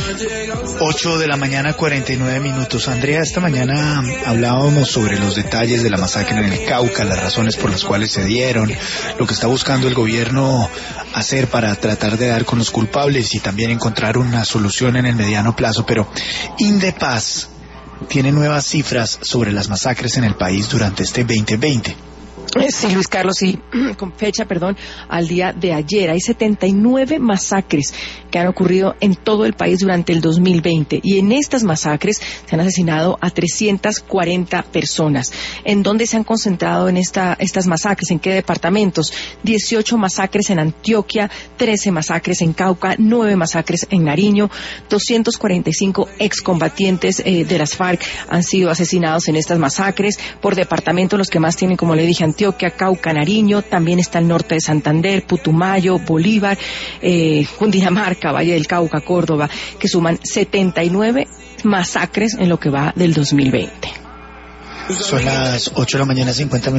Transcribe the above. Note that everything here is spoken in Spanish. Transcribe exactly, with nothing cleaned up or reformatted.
ocho de la mañana, cuarenta y nueve minutos. Andrea, esta mañana hablábamos sobre los detalles de la masacre en el Cauca, las razones por las cuales se dieron, lo que está buscando el gobierno hacer para tratar de dar con los culpables y también encontrar una solución en el mediano plazo. Pero Indepaz tiene nuevas cifras sobre las masacres en el país durante este veinte veinte. Sí, Luis Carlos, sí, con fecha, perdón, al día de ayer. Hay setenta y nueve masacres que han ocurrido en todo el país durante el dos mil veinte. Y en estas masacres se han asesinado a trescientas cuarenta personas. ¿En dónde se han concentrado en esta, estas masacres? ¿En qué departamentos? dieciocho masacres en Antioquia, trece masacres en Cauca, nueve masacres en Nariño, doscientos cuarenta y cinco excombatientes eh, de las FARC han sido asesinados en estas masacres. Por departamento, los que más tienen, como le dije, Antioquia, Cauca, Nariño, también está el norte de Santander, Putumayo, Bolívar, eh, Cundinamarca, Valle del Cauca, Córdoba, que suman setenta y nueve masacres en lo que va del dos mil veinte. Son las ocho de la mañana, cincuenta minutos.